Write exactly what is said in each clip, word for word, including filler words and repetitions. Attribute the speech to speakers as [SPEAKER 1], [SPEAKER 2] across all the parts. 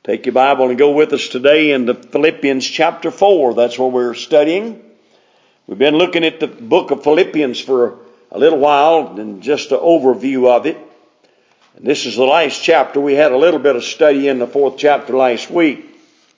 [SPEAKER 1] Take your Bible and go with us today into Philippians chapter four. That's where we're studying. We've been looking at the book of Philippians for a little while and just an overview of it. And this is the last chapter. We had a little bit of study in the fourth chapter last week.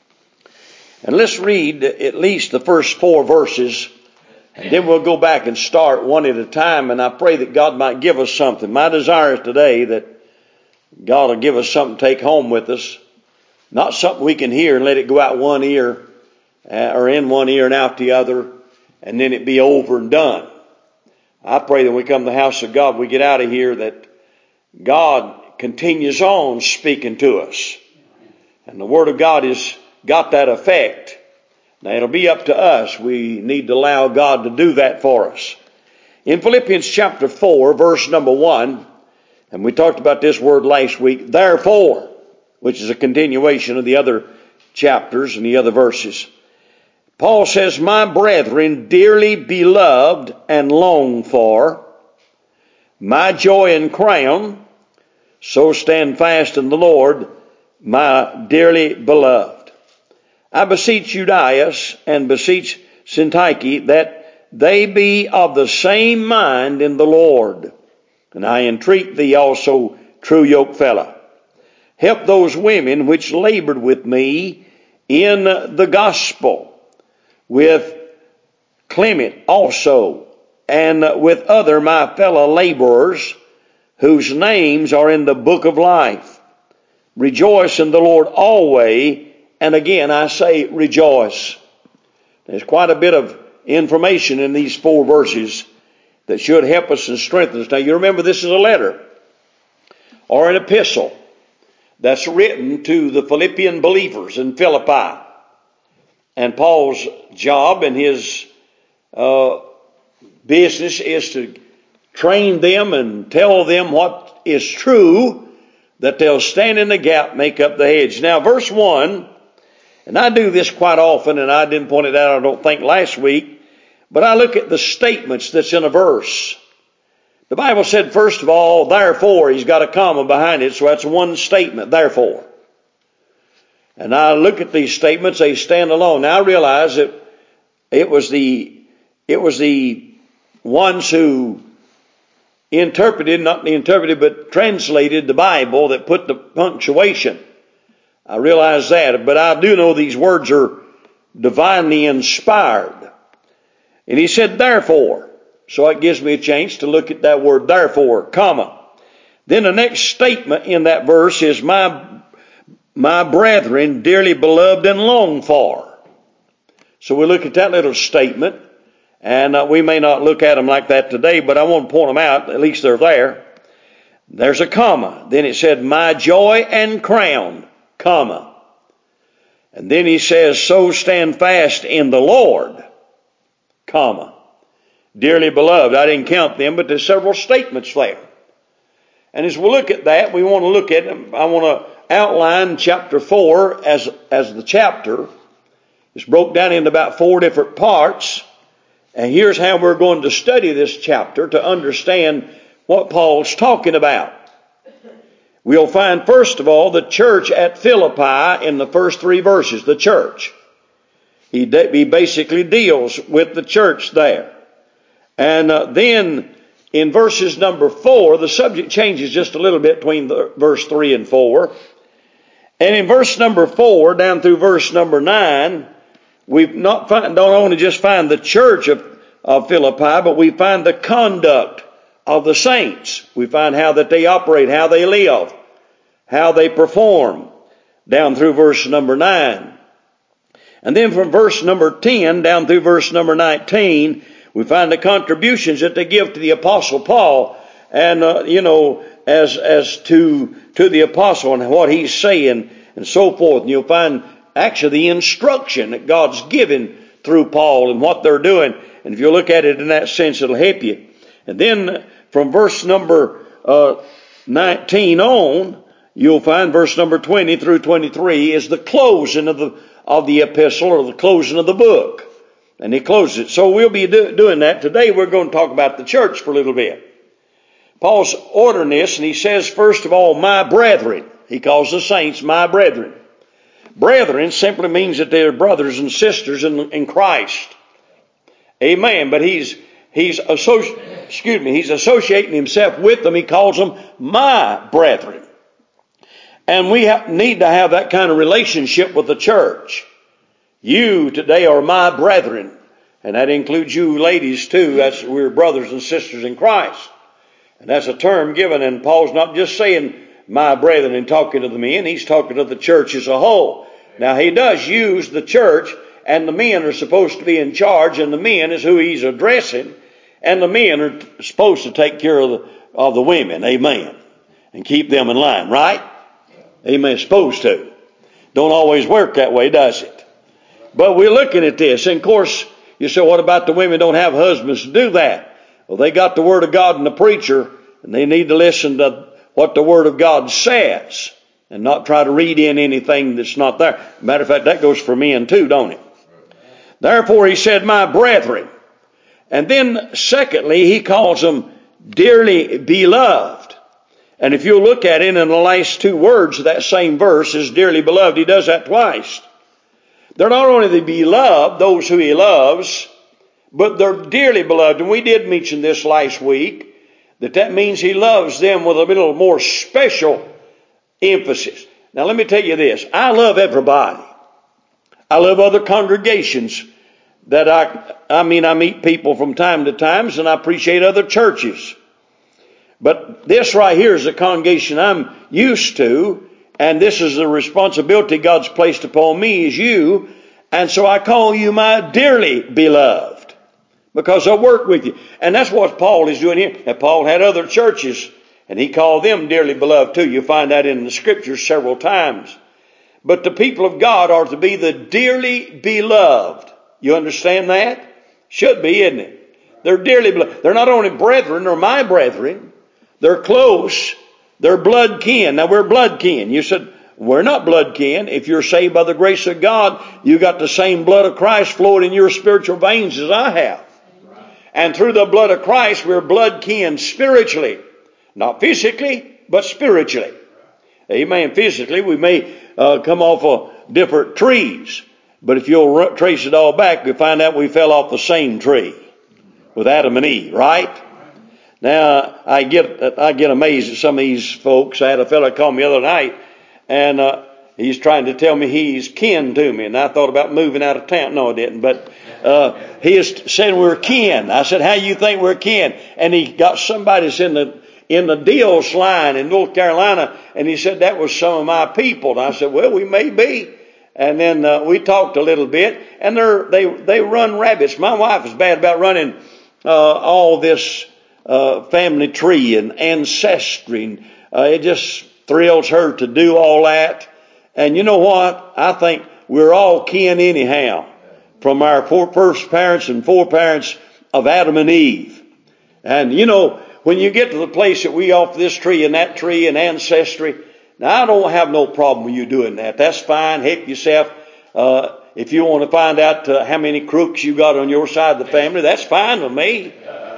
[SPEAKER 1] And let's read at least the first four verses, and then we'll go back and start one at a time, and I pray that God might give us something. My desire is today that God will give us something to take home with us, not something we can hear and let it go out one ear, uh, or in one ear and out the other, and then it be over and done. I pray that when we come to the house of God, we get out of here, that God continues on speaking to us. And the Word of God has got that effect. Now it'll be up to us. We need to allow God to do that for us. In Philippians chapter four, verse number one, and we talked about this word last week, therefore, which is a continuation of the other chapters and the other verses. Paul says, my brethren, dearly beloved and longed for, my joy and crown, so stand fast in the Lord, my dearly beloved. I beseech Euodias and beseech Syntyche that they be of the same mind in the Lord. And I entreat thee also, true yokefellow, help those women which labored with me in the gospel, with Clement also, and with other my fellow laborers, whose names are in the book of life. Rejoice in the Lord always. And again, I say rejoice. There's quite a bit of information in these four verses that should help us and strengthen us. Now, you remember this is a letter or an epistle that's written to the Philippian believers in Philippi. And Paul's job and his uh, business is to train them and tell them what is true, that they'll stand in the gap, make up the hedge. Now, verse one, and I do this quite often, and I didn't point it out, I don't think, last week, but I look at the statements that's in a verse. The Bible said, first of all, therefore, he's got a comma behind it, so that's one statement, therefore. And I look at these statements, they stand alone. Now I realize that it was the, it was the ones who interpreted, not interpreted, but translated the Bible that put the punctuation. I realize that, but I do know these words are divinely inspired. And he said, therefore. So it gives me a chance to look at that word, therefore, comma. Then the next statement in that verse is, my, my brethren, dearly beloved and longed for. So we look at that little statement, and uh, we may not look at them like that today, but I want to point them out, at least they're there. There's a comma. Then it said, my joy and crown. Comma. And then he says, so stand fast in the Lord, comma. Dearly beloved. I didn't count them, but there's several statements there. And as we look at that, we want to look at them. I want to outline chapter four as, as the chapter. It's broke down into about four different parts. And here's how we're going to study this chapter to understand what Paul's talking about. We'll find, first of all, the church at Philippi in the first three verses, the church. He, de- he basically deals with the church there. And uh, then in verses number four, the subject changes just a little bit between the, verse three and four. And in verse number four, down through verse number nine, we not find, don't only just find the church of, of Philippi, but we find the conduct of the saints. We find how that they operate, how they live, how they perform, down through verse number nine. And then from verse number ten down through verse number nineteen, we find the contributions that they give to the Apostle Paul, and uh, you know, as as to to the apostle and what he's saying and so forth. And you'll find actually the instruction that God's given through Paul and what they're doing. And if you look at it in that sense, it'll help you. And then from verse number uh, nineteen on, you'll find verse number twenty through twenty-three is the closing of the of the epistle, or the closing of the book. And he closes it. So we'll be do, doing that. Today we're going to talk about the church for a little bit. Paul's ordering this, and he says, first of all, my brethren. He calls the saints my brethren. Brethren simply means that they're brothers and sisters in, in Christ. Amen. But he's he's associ- excuse me, he's associating himself with them. He calls them my brethren. And we have, need to have that kind of relationship with the church. You today are my brethren. And that includes you ladies too. That's, we're brothers and sisters in Christ. And that's a term given. And Paul's not just saying my brethren and talking to the men. He's talking to the church as a whole. Now he does use the church, and the men are supposed to be in charge, and the men is who he's addressing. And the men are supposed to take care of the, of the women. Amen. And keep them in line, right? Amen. Supposed to. Don't always work that way, does it? But we're looking at this. And of course, you say, what about the women don't have husbands to do that? Well, they got the Word of God and the preacher, and they need to listen to what the Word of God says and not try to read in anything that's not there. Matter of fact, that goes for men too, don't it? Therefore, he said, my brethren. And then, secondly, he calls them dearly beloved. And if you look at it in the last two words of that same verse is dearly beloved. He does that twice. They're not only the beloved, those who he loves, but they're dearly beloved. And we did mention this last week, that that means he loves them with a little more special emphasis. Now let me tell you this. I love everybody. I love other congregations that I, I mean, I meet people from time to time, and I appreciate other churches. But this right here is a congregation I'm used to, and this is the responsibility God's placed upon me as you. And so I call you my dearly beloved, because I work with you. And that's what Paul is doing here. And Paul had other churches, and he called them dearly beloved too. You find that in the scriptures several times. But the people of God are to be the dearly beloved. You understand that? Should be, isn't it? They're dearly beloved. They're not only brethren or my brethren. They're close. They're blood kin. Now we're blood kin. You said, we're not blood kin. If you're saved by the grace of God, you got the same blood of Christ flowing in your spiritual veins as I have. And through the blood of Christ, we're blood kin spiritually. Not physically, but spiritually. Amen. Physically, we may uh, come off of different trees. But if you'll r- trace it all back, we find out we fell off the same tree with Adam and Eve, right? Now, I get I get amazed at some of these folks. I had a fellow call me the other night, and uh, he's trying to tell me he's kin to me. And I thought about moving out of town. No, I didn't. But uh, he is saying we're kin. I said, how you think we're kin? And he got somebody's in the in the Deals line in North Carolina, and he said that was some of my people. And I said, well, we may be. And then uh, we talked a little bit, and they're, they they run rabbits. My wife is bad about running uh, all this uh, family tree and ancestry. And, uh, it just thrills her to do all that. And you know what? I think we're all kin anyhow, from our four first parents and foreparents of Adam and Eve. And you know, when you get to the place that we offer this tree and that tree and ancestry, now I don't have no problem with you doing that. That's fine. Help yourself. Uh, if you want to find out uh, how many crooks you got on your side of the family, that's fine with me.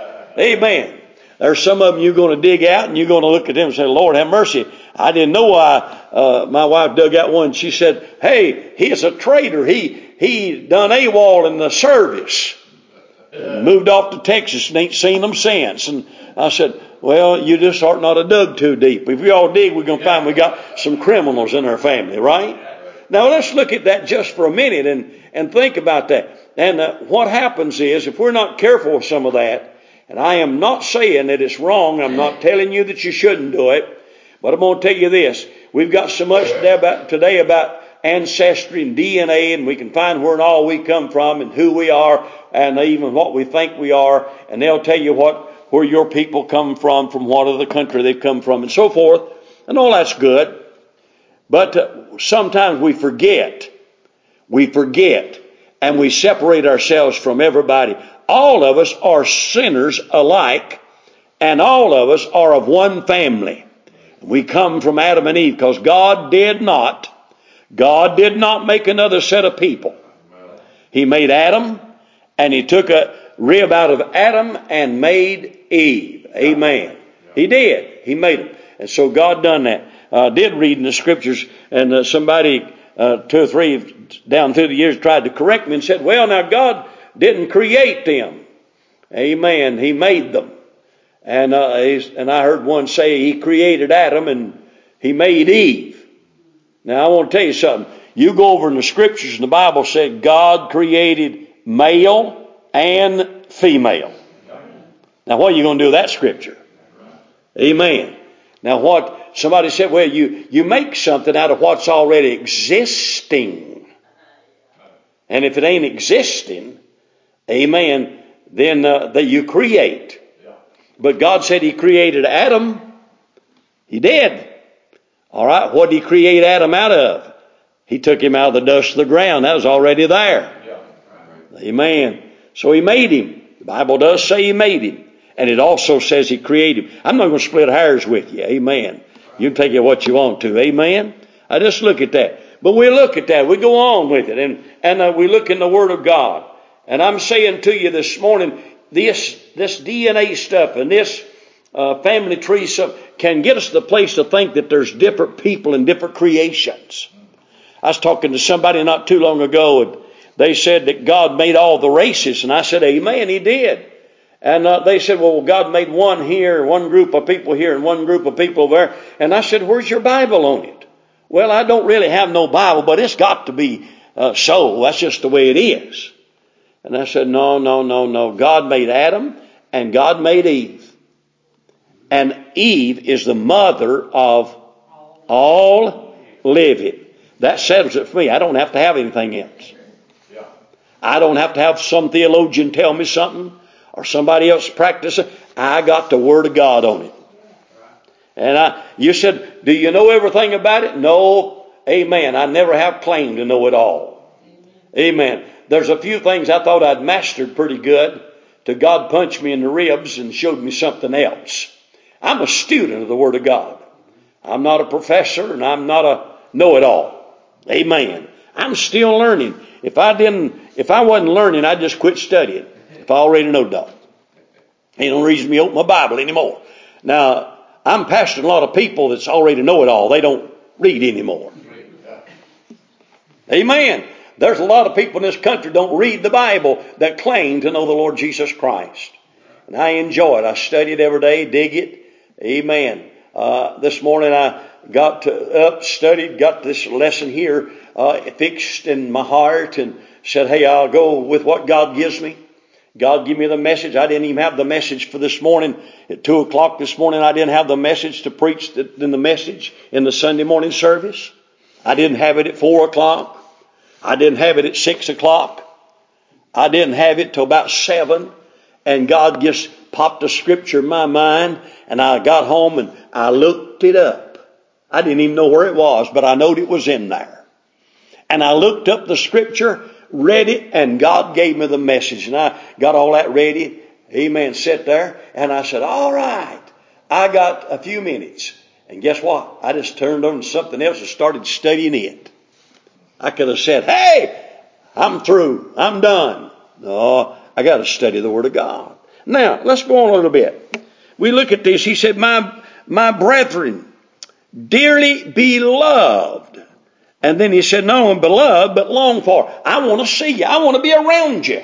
[SPEAKER 1] Amen. There's some of them you're going to dig out, and you're going to look at them and say, Lord, have mercy. I didn't know why. Uh, my wife dug out one. She said, hey, he's a traitor. He, he done AWOL in the service. Moved off to Texas and ain't seen them since. And I said, well, you just ought not have dug too deep. If we all dig, we're going to find we got some criminals in our family, right? Now let's look at that just for a minute and, and think about that. And uh, what happens is, if we're not careful with some of that, and I am not saying that it's wrong, I'm not telling you that you shouldn't do it, but I'm going to tell you this. We've got so much today about, today about ancestry and D N A, and we can find where and all we come from and who we are and even what we think we are, and they'll tell you what where your people come from, from what other country they've come from, and so forth, and all that's good. But uh, sometimes we forget, we forget, and we separate ourselves from everybody. All of us are sinners alike, and all of us are of one family. We come from Adam and Eve, because God did not God did not make another set of people. He made Adam, and he took a rib out of Adam and made Eve. Amen. He did. He made them. And so God done that. I uh, did read in the scriptures, and uh, somebody uh, two or three down through the years tried to correct me and said, well, now God didn't create them. Amen. He made them. And, uh, and I heard one say he created Adam and he made Eve. Now I want to tell you something. You go over in the scriptures and the Bible said God created male and female. Now what are you going to do with that scripture? Amen. Now what, somebody said, well, you, you make something out of what's already existing. And if it ain't existing, amen, then uh, that you create. But God said He created Adam. He did. All right, what did He create Adam out of? He took him out of the dust of the ground. That was already there. Amen. So He made him. The Bible does say He made him. And it also says He created him. I'm not going to split hairs with you. Amen. You can take it what you want to. Amen. I just look at that. But we look at that. We go on with it. And, and uh, we look in the Word of God. And I'm saying to you this morning, this, this D N A stuff and this uh, family tree stuff can get us to the place to think that there's different people and different creations. I was talking to somebody not too long ago, and they said that God made all the races. And I said, amen, He did. And uh, they said, well, God made one here, one group of people here, and one group of people there. And I said, where's your Bible on it? Well, I don't really have no Bible, but it's got to be uh, so. That's just the way it is. And I said, no, no, no, no. God made Adam and God made Eve. And Eve is the mother of all living. That settles it for me. I don't have to have anything else. I don't have to have some theologian tell me something or somebody else practice it. I got the Word of God on it. And I, you said, do you know everything about it? No. Amen. I never have claimed to know it all. Amen. There's a few things I thought I'd mastered pretty good till God punched me in the ribs and showed me something else. I'm a student of the Word of God. I'm not a professor and I'm not a know-it-all. Amen. I'm still learning. If I didn't, if I wasn't learning, I'd just quit studying. If I already know that. Ain't no reason me open my Bible anymore. Now, I'm pastoring a lot of people that's already know-it-all. They don't read anymore. Amen. There's a lot of people in this country don't read the Bible that claim to know the Lord Jesus Christ. And I enjoy it. I study it every day, dig it. Amen. Uh, this morning I got to, up, studied, got this lesson here uh, fixed in my heart and said, hey, I'll go with what God gives me. God give me the message. I didn't even have the message for this morning. At two o'clock this morning, I didn't have the message to preach in the message in the Sunday morning service. I didn't have it at four o'clock. I didn't have it at six o'clock. I didn't have it till about seven. And God just popped a scripture in my mind. And I got home and I looked it up. I didn't even know where it was, but I knowed it was in there. And I looked up the scripture, read it, and God gave me the message. And I got all that ready. Amen. Sat there. And I said, all right, I got a few minutes. And guess what? I just turned on something else and started studying it. I could have said, hey, I'm through. I'm done. No, I got to study the Word of God. Now, let's go on a little bit. We look at this. He said, my, my brethren, dearly beloved. And then he said, not only beloved, but longed for. I want to see you. I want to be around you.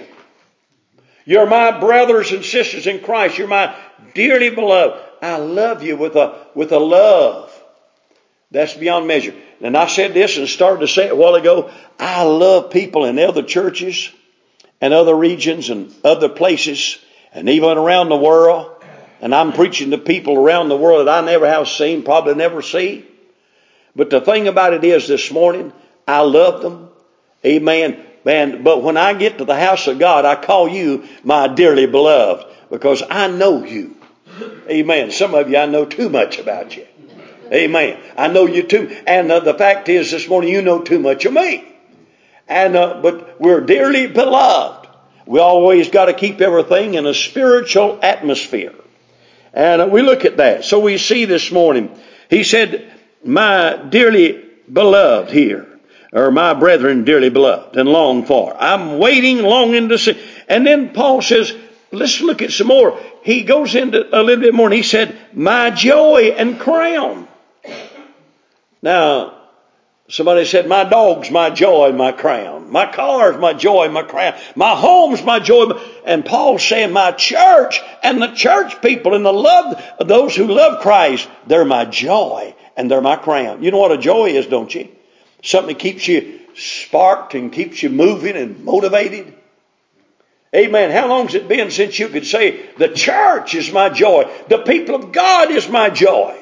[SPEAKER 1] You're my brothers and sisters in Christ. You're my dearly beloved. I love you with a, with a love that's beyond measure. And I said this and started to say it a while ago. I love people in other churches and other regions and other places and even around the world. And I'm preaching to people around the world that I never have seen, probably never see. But the thing about it is this morning, I love them. Amen. Man, but when I get to the house of God, I call you my dearly beloved because I know you. Amen. Some of you, I know too much about you. Amen. I know you too. And uh, the fact is this morning, you know too much of me. And uh, but we're dearly beloved. We always got to keep everything in a spiritual atmosphere. And uh, we look at that. So we see this morning, he said, my dearly beloved here, or my brethren dearly beloved and longed for. I'm waiting, longing to see. And then Paul says, let's look at some more. He goes into a little bit more and he said, my joy and crown. Now, Somebody said, my dog's my joy and my crown. My car's my joy and my crown. My home's my joy. And Paul's saying my church and the church people and the love, those who love Christ, they're my joy and they're my crown. You know what a joy is, don't you? Something that keeps you sparked and keeps you moving and motivated. Amen. How long has it been since you could say, the church is my joy. The people of God is my joy.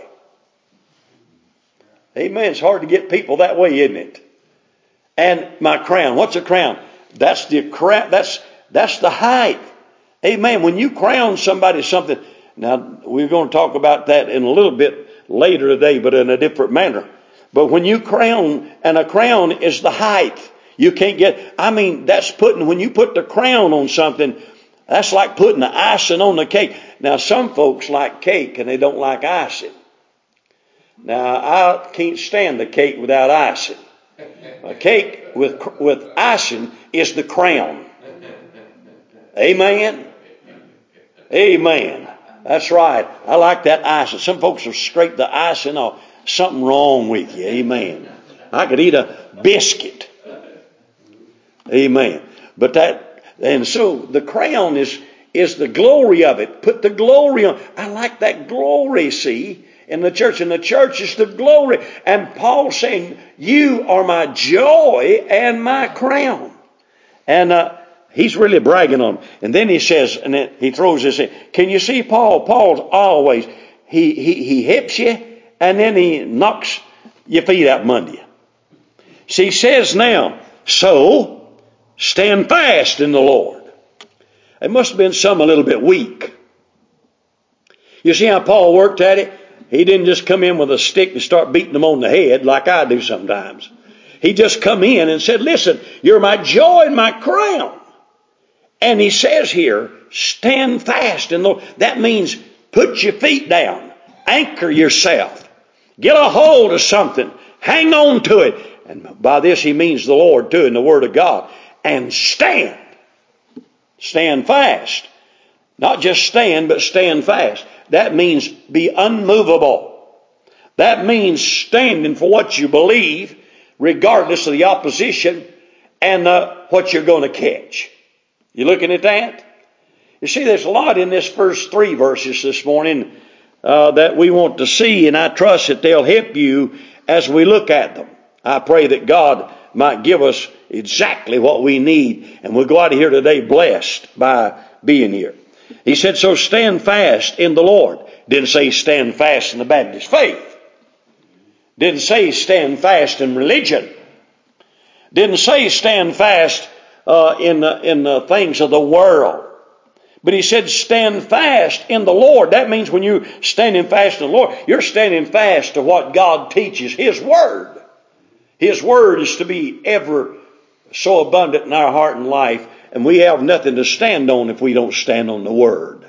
[SPEAKER 1] Amen. It's hard to get people that way, isn't it? And my crown. What's a crown? That's the crown. That's, that's the height. Amen. When you crown somebody something, now we're going to talk about that in a little bit later today, but in a different manner. But when you crown, and a crown is the height. You can't get, I mean, that's putting, when you put the crown on something, that's like putting the icing on the cake. Now, some folks like cake and they don't like icing. Now, I can't stand the cake without icing. A cake with with icing is the crown. Amen? Amen. That's right. I like that icing. Some folks will scrape the icing off. Something wrong with you. Amen. I could eat a biscuit. Amen. But that, and so the crown is, is the glory of it. Put the glory on. I like that glory, see, in the church. And the church is the glory. And Paul's saying, you are my joy and my crown. And uh, he's really bragging on them. And then he says, and then he throws this in. Can you see Paul? Paul's always, he, he, he hips you and then he knocks your feet out from under you. See, he says now, so stand fast in the Lord. It must have been some a little bit weak. You see how Paul worked at it? He didn't just come in with a stick and start beating them on the head like I do sometimes. He just come in and said, listen, you're my joy and my crown. And he says here, stand fast in the Lord. That means put your feet down. Anchor yourself. Get a hold of something. Hang on to it. And by this he means the Lord too, in the Word of God. And stand. Stand fast. Not just stand, but stand fast. That means be unmovable. That means standing for what you believe, regardless of the opposition and uh, what you're going to catch. You looking at that? You see, there's a lot in this first three verses this morning uh, that we want to see, and I trust that they'll help you as we look at them. I pray that God might give us exactly what we need, and we'll go out of here today blessed by being here. He said, so stand fast in the Lord. Didn't say stand fast in the Baptist faith. Didn't say stand fast in religion. Didn't say stand fast uh, in, the, in the things of the world. But he said stand fast in the Lord. That means when you're standing fast in the Lord, you're standing fast to what God teaches, His Word. His Word is to be ever so abundant in our heart and life, and we have nothing to stand on if we don't stand on the Word.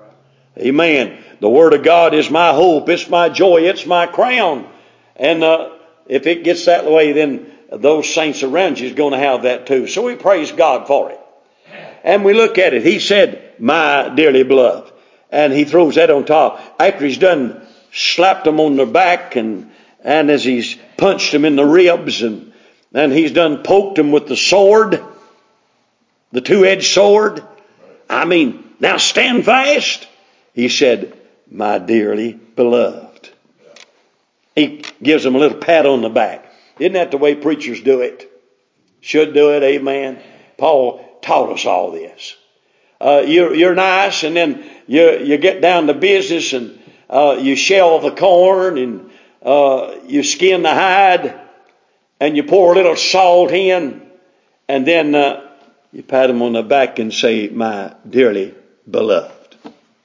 [SPEAKER 1] Amen. The Word of God is my hope, it's my joy, it's my crown. And uh, if it gets that way, then those saints around you is going to have that too. So we praise God for it. And we look at it. He said, my dearly beloved. And he throws that on top. After he's done slapped them on their back and and as he's punched them in the ribs and, and he's done poked them with the sword, the two-edged sword. I mean, now stand fast. He said, my dearly beloved. He gives them a little pat on the back. Isn't that the way preachers do it? Should do it, amen. Paul taught us all this. Uh, you're, you're nice, and then you you get down to business, and uh, you shell the corn, and uh, you skin the hide, and you pour a little salt in, and then uh, you pat them on the back and say, my dearly beloved.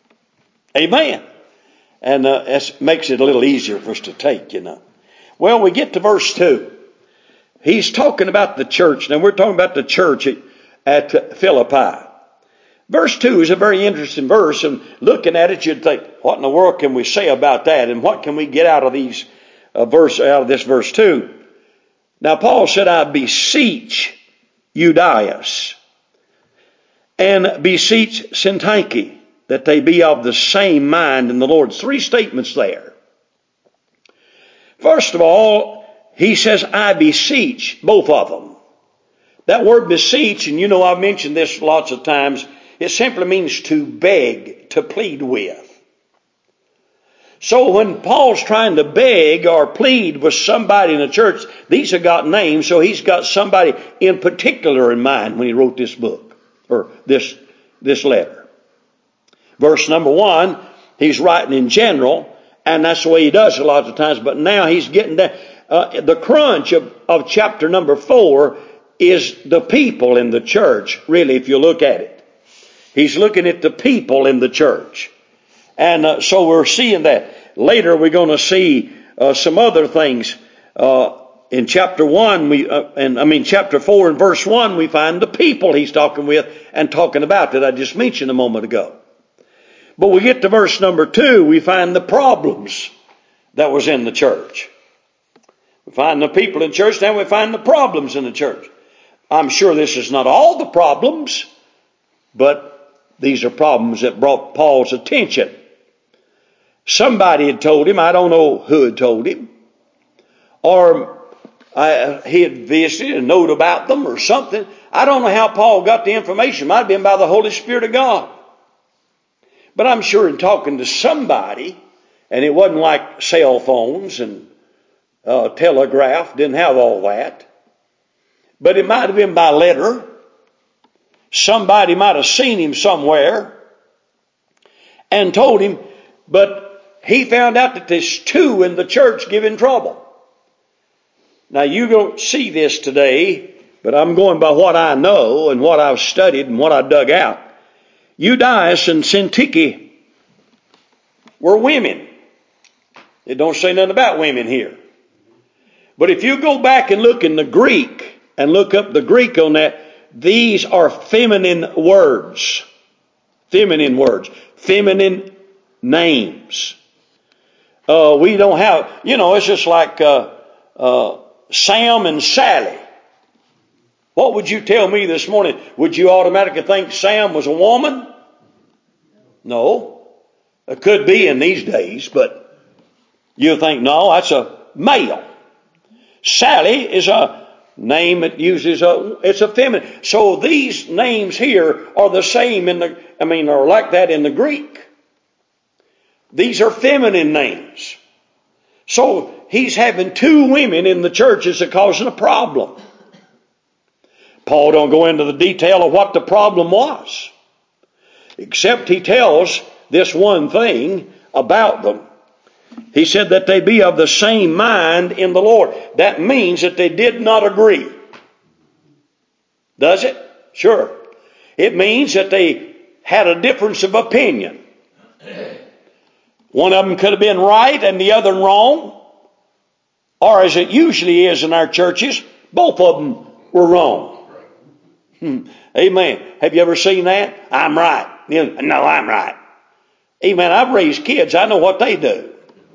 [SPEAKER 1] Amen. And uh, that makes it a little easier for us to take, you know. Well, we get to verse two. He's talking about the church. Now, we're talking about the church at, at Philippi. Verse two is a very interesting verse, and looking at it, you'd think, what in the world can we say about that? And what can we get out of these uh, verse, out of this verse two? Now, Paul said, I beseech Euodias and beseech Syntyche that they be of the same mind in the Lord. Three statements there. First of all, he says, I beseech, both of them. That word beseech, and you know I've mentioned this lots of times, it simply means to beg, to plead with. So when Paul's trying to beg or plead with somebody in the church, these have got names, so he's got somebody in particular in mind when he wrote this book, or this, this letter. Verse number one, he's writing in general, and that's the way he does a lot of times, but now he's getting down. Uh, the crunch of, of chapter number four is the people in the church, really, if you look at it. He's looking at the people in the church. And uh, so we're seeing that. Later we're going to see uh, some other things. Uh, in chapter one, we, uh, and I mean chapter four and verse one, we find the people he's talking with and talking about that I just mentioned a moment ago. But we get to verse number two, we find the problems that was in the church. We find the people in church, now we find the problems in the church. I'm sure this is not all the problems, but these are problems that brought Paul's attention. Somebody had told him, I don't know who had told him, or I, he had visited a note about them or something. I don't know how Paul got the information. It might have been by the Holy Spirit of God. But I'm sure in talking to somebody, and it wasn't like cell phones and uh, telegraph, didn't have all that. But it might have been by letter. Somebody might have seen him somewhere and told him, but he found out that there's two in the church giving trouble. Now you don't see this today, but I'm going by what I know and what I've studied and what I dug out. Euodias and Syntyche were women. It don't say nothing about women here. But if you go back and look in the Greek and look up the Greek on that, these are feminine words. Feminine words. Feminine names. Uh, we don't have, you know, it's just like uh, uh, Sam and Sally. What would you tell me this morning? Would you automatically think Sam was a woman? No. It could be in these days, but you'll think, no, that's a male. Sally is a name that uses a, it's a feminine. So these names here are the same in the, I mean, are like that in the Greek. These are feminine names. So he's having two women in the churches that causing a problem. Paul don't go into the detail of what the problem was, except he tells this one thing about them. He said that they be of the same mind in the Lord. That means that they did not agree. Does it? Sure. It means that they had a difference of opinion. One of them could have been right and the other wrong. Or as it usually is in our churches, both of them were wrong. Hmm. Amen. Have you ever seen that? I'm right. No, I'm right. Amen. I've raised kids. I know what they do.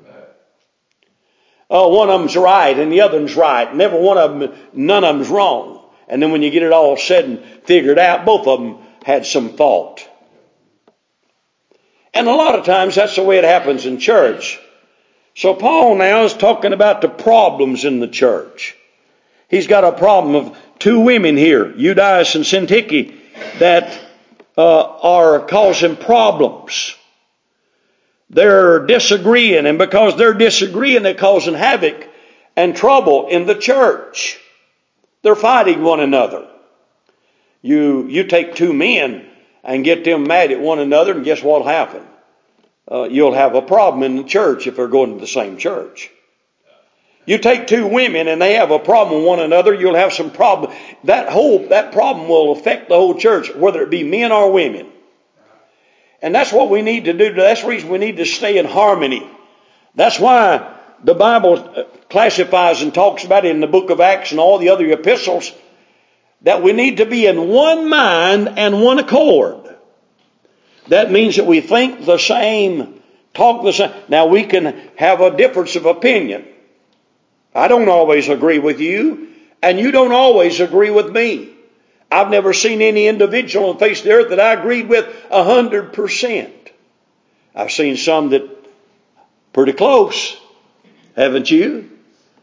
[SPEAKER 1] Oh, one of them's right and the other one's right. Never one of them, none of them's wrong. And then when you get it all said and figured out, both of them had some fault. And a lot of times that's the way it happens in church. So Paul now is talking about the problems in the church. He's got a problem of two women here, Euodias and Syntyche, that uh, are causing problems. They're disagreeing, and because they're disagreeing, they're causing havoc and trouble in the church. They're fighting one another. You you take two men and get them mad at one another, and guess what'll happen? Uh, you'll have a problem in the church if they're going to the same church. You take two women and they have a problem with one another, you'll have some problem. That whole that problem will affect the whole church, whether it be men or women. And that's what we need to do. That's the reason we need to stay in harmony. That's why the Bible classifies and talks about it in the book of Acts and all the other epistles, that we need to be in one mind and one accord. That means that we think the same, talk the same. Now we can have a difference of opinion. I don't always agree with you, and you don't always agree with me. I've never seen any individual on the face of the earth that I agreed with a hundred percent. I've seen some that pretty close, haven't you?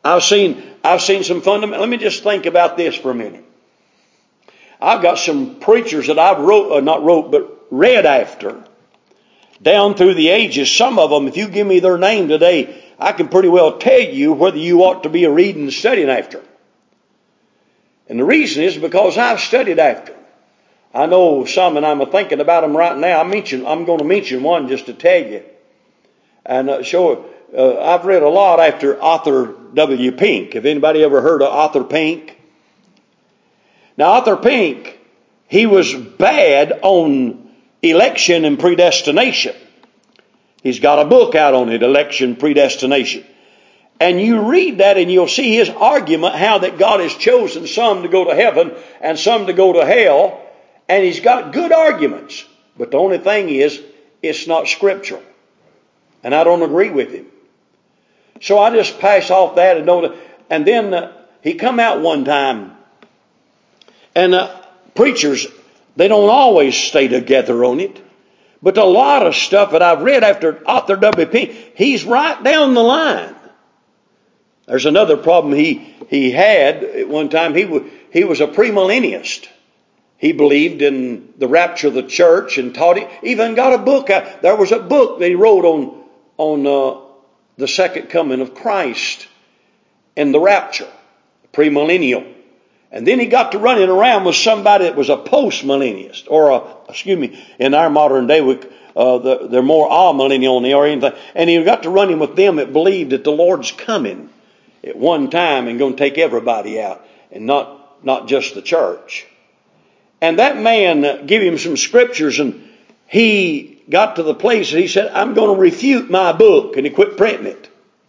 [SPEAKER 1] I've seen, I've seen some fundamental, let me just think about this for a minute. I've got some preachers that I've wrote, uh, not wrote, but read after, down through the ages. Some of them, if you give me their name today, I can pretty well tell you whether you ought to be a reading and studying after. And the reason is because I've studied after. I know some, and I'm thinking about them right now. I mention, I'm going to mention one just to tell you. And uh, show, uh, I've read a lot after Arthur W. Pink. Have anybody ever heard of Arthur Pink? Now, Arthur Pink, he was bad on election and predestination. He's got a book out on it, Election Predestination. And you read that and you'll see his argument how that God has chosen some to go to heaven and some to go to hell. And he's got good arguments. But the only thing is, it's not scriptural. And I don't agree with him. So I just pass off that and don't. And then uh, he come out one time. And uh, preachers, they don't always stay together on it. But a lot of stuff that I've read after Arthur W. Pink, he's right down the line. There's another problem he, he had at one time. He, w- he was a premillennialist. He believed in the rapture of the church and taught it. Even got a book out. There was a book that he wrote on, on uh, the second coming of Christ and the rapture, premillennial. And then he got to running around with somebody that was a post-millennialist, or a, excuse me, in our modern day, we, uh, the, they're more all-millennial than they are anything. And he got to running with them that believed that the Lord's coming at one time and going to take everybody out, and not, not just the church. And that man uh, gave him some scriptures, and he got to the place that he said, I'm going to refute my book, and he quit printing it.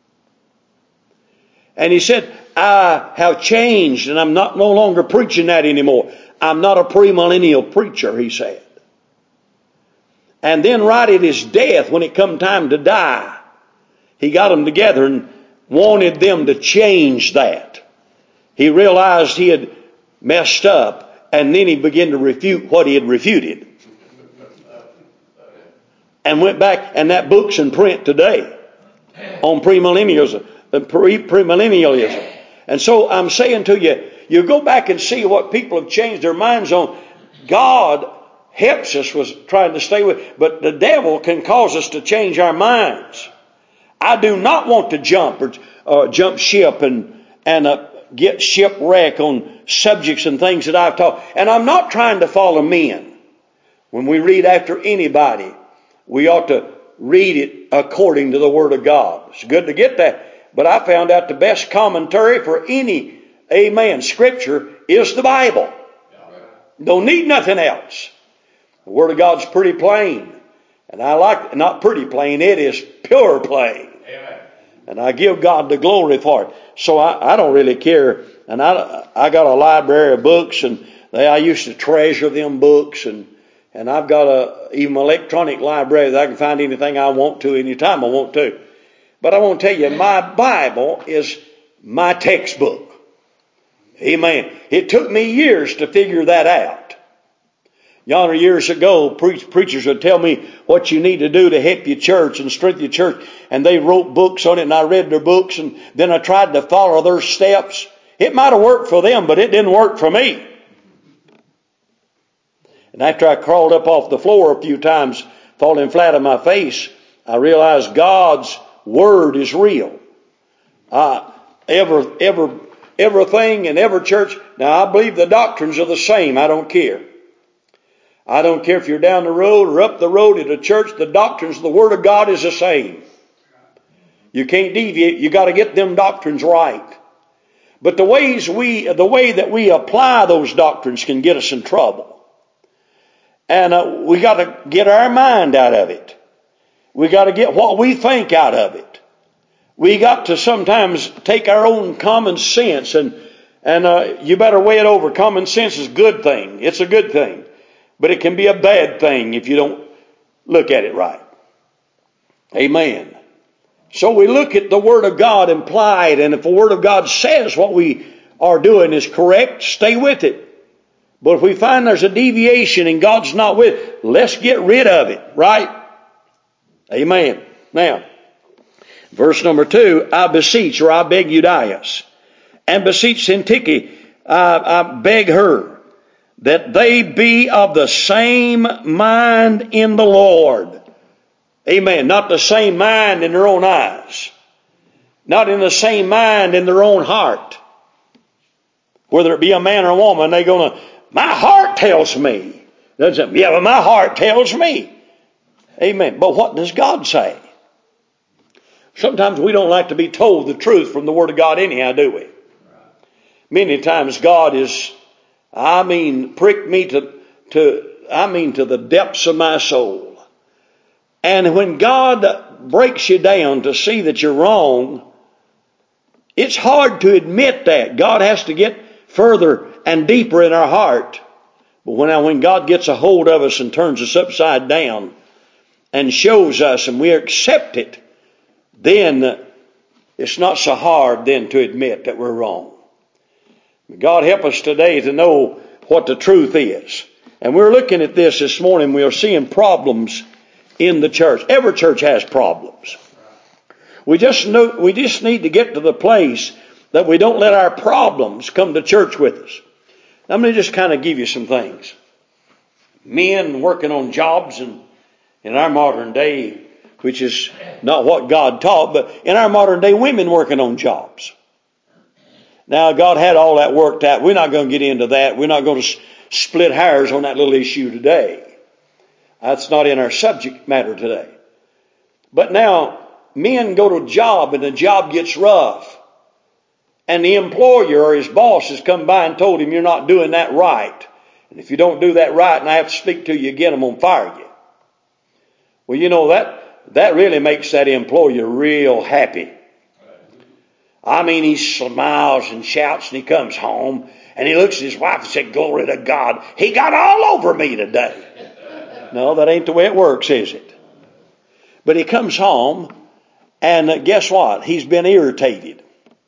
[SPEAKER 1] And he said, I have changed and I'm not no longer preaching that anymore. I'm not a premillennial preacher, he said. And then right at his death, when it come time to die, he got them together and wanted them to change that. He realized he had messed up, and then he began to refute what he had refuted. And went back, and that book's in print today on premillennialism, premillennialism. And so I'm saying to you, you go back and see what people have changed their minds on. God helps us with trying to stay with, but the devil can cause us to change our minds. I do not want to jump or uh, jump ship and and uh, get shipwreck on subjects and things that I've taught. And I'm not trying to follow men. When we read after anybody, we ought to read it according to the Word of God. It's good to get that. But I found out the best commentary for any, amen, scripture is the Bible. Don't need nothing else. The Word of God's pretty plain. And I like it. Not pretty plain, it is pure plain. Amen. And I give God the glory for it. So I, I don't really care. And I, I got a library of books, and they, I used to treasure them books. And, and I've got a even electronic library that I can find anything I want to anytime I want to. But I want to tell you, my Bible is my textbook. Amen. It took me years to figure that out. Yonder years ago, pre- preachers would tell me what you need to do to help your church and strengthen your church. And they wrote books on it, and I read their books, and then I tried to follow their steps. It might have worked for them, but it didn't work for me. And after I crawled up off the floor a few times, falling flat on my face, I realized God's Word is real. Uh, every, every, everything in every church. Now, I believe the doctrines are the same. I don't care. I don't care if you're down the road or up the road at a church. The doctrines of the Word of God is the same. You can't deviate. You got to get them doctrines right. But the ways we, the way that we apply those doctrines can get us in trouble. And uh, we got to get our mind out of it. We got to get what we think out of it. We got to sometimes take our own common sense, and and uh, you better weigh it over. Common sense is a good thing. It's a good thing. But it can be a bad thing if you don't look at it right. Amen. So we look at the Word of God implied, and if the Word of God says what we are doing is correct, stay with it. But if we find there's a deviation and God's not with it, let's get rid of it, right? Amen. Now, Verse number two, I beseech, or I beg Euodias, and beseech Syntyche, I, I beg her, that they be of the same mind in the Lord. Amen. Not the same mind in their own eyes. Not in the same mind in their own heart. Whether it be a man or a woman, they're going to, my heart tells me. Doesn't, yeah, but my heart tells me. Amen. But what does God say? Sometimes we don't like to be told the truth from the Word of God anyhow, do we? Many times God is, I mean, pricked me to, to, I mean, to the depths of my soul. And when God breaks you down to see that you're wrong, it's hard to admit that. God has to get further and deeper in our heart. But when, when God gets a hold of us and turns us upside down and shows us and we accept it, then it's not so hard then to admit that we're wrong. God help us today to know what the truth is. And we're looking at this this morning. We are seeing problems in the church. Every church has problems. We just know, we just need to get to the place that we don't let our problems come to church with us. Now, let me just kind of give you some things. Men working on jobs in, in our modern day, which is not what God taught, but in our modern day, women working on jobs. Now, God had all that worked out. We're not going to get into that. We're not going to split hairs on that little issue today. That's not in our subject matter today. But now, men go to a job and the job gets rough. And the employer or his boss has come by and told him, you're not doing that right. And if you don't do that right and I have to speak to you again, I'm going to fire you. Well, you know, that, that really makes that employer real happy. I mean, he smiles and shouts and he comes home and he looks at his wife and said, glory to God, he got all over me today. No, that ain't the way it works, is it? But he comes home and guess what? He's been irritated.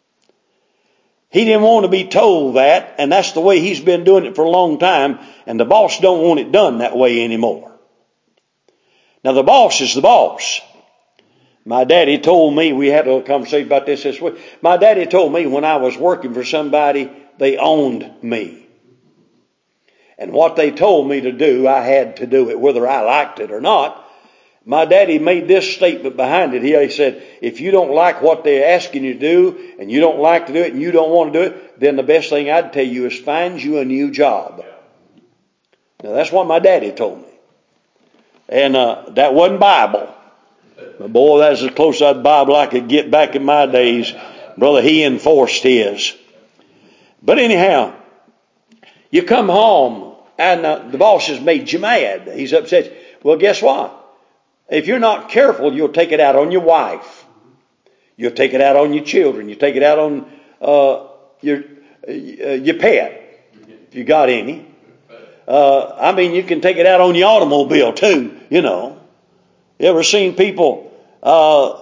[SPEAKER 1] He didn't want to be told that, and that's the way he's been doing it for a long time, and the boss don't want it done that way anymore. Now, the boss is the boss. My daddy told me, we had a little conversation about this this week. My daddy told me when I was working for somebody, they owned me. And what they told me to do, I had to do it, whether I liked it or not. My daddy made this statement behind it. He said, if you don't like what they're asking you to do, and you don't like to do it, and you don't want to do it, then the best thing I'd tell you is find you a new job. Now, that's what my daddy told me. And uh, that wasn't Bible. But boy, that's as close to that Bible I could get back in my days. Brother, he enforced his. But anyhow, you come home and uh, the boss has made you mad. He's upset. Well, guess what? If you're not careful, you'll take it out on your wife. You'll take it out on your children. You take it out on uh, your uh, your pet, if you got any. Uh, I mean, you can take it out on your automobile too, you know. You ever seen people, uh,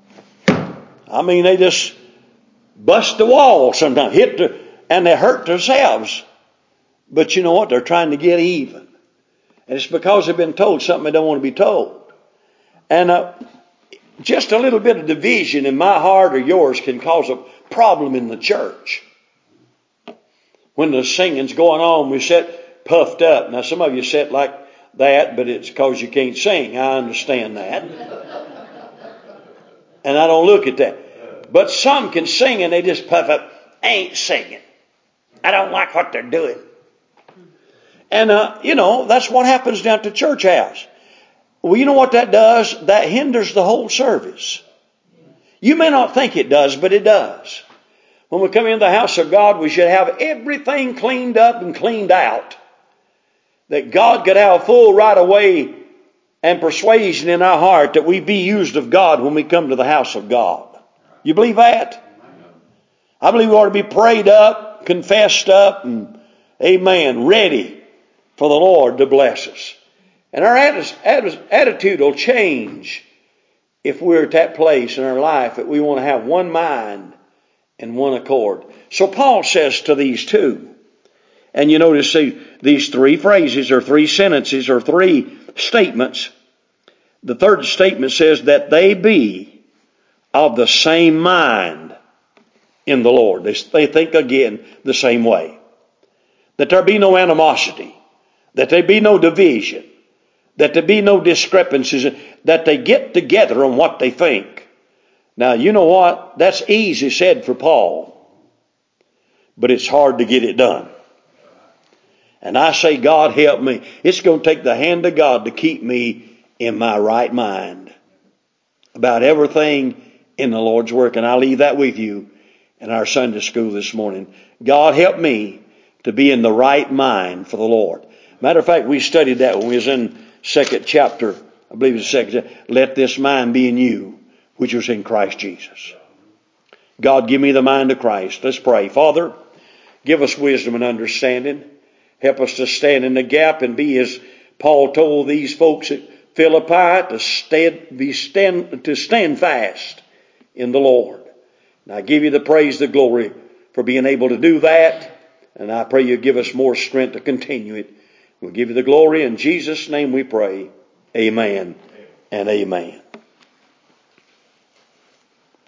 [SPEAKER 1] I mean, they just bust the wall sometimes, hit the, and they hurt themselves. But you know what? They're trying to get even. And it's because they've been told something they don't want to be told. And uh, just a little bit of division in my heart or yours can cause a problem in the church. When the singing's going on, we sit puffed up. Now, some of you sit like that, but it's because you can't sing. I understand that. And I don't look at that. But some can sing and they just puff up. I ain't singing. I don't like what they're doing. And, uh, you know, that's what happens down at the church house. Well, you know what that does? That hinders the whole service. You may not think it does, but it does. When we come into the house of God, we should have everything cleaned up and cleaned out. That God could have a full right of way and persuasion in our heart that we be used of God when we come to the house of God. You believe that? I believe we ought to be prayed up, confessed up, and amen, ready for the Lord to bless us. And our attitude will change if we're at that place in our life that we want to have one mind and one accord. So Paul says to these two, and you notice see, these three phrases or three sentences or three statements. The third statement says that they be of the same mind in the Lord. They, they think again the same way. That there be no animosity, that there be no division, that there be no discrepancies, that they get together on what they think. Now, you know what? That's easy said for Paul, but it's hard to get it done. And I say, God help me. It's going to take the hand of God to keep me in my right mind about everything in the Lord's work. And I'll leave that with you in our Sunday school this morning. God help me to be in the right mind for the Lord. Matter of fact, we studied that when we was in second chapter. I believe it's second chapter. Let this mind be in you, which was in Christ Jesus. God, give me the mind of Christ. Let's pray. Father, give us wisdom and understanding. Help us to stand in the gap and be, as Paul told these folks at Philippi, to stand, be stand, to stand fast in the Lord. And I give you the praise, the glory for being able to do that. And I pray you give us more strength to continue it. We'll give you the glory. In Jesus' name we pray. Amen and amen.